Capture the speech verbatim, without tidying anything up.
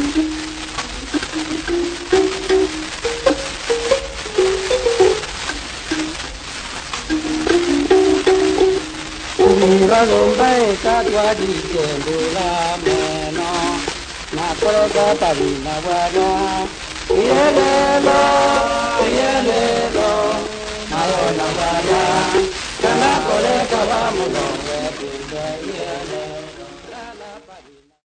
Ragombai katwadi kendula meno na koroga tabina wano yelelo yelelo mayo na waya kana kole kabamuno webinda yele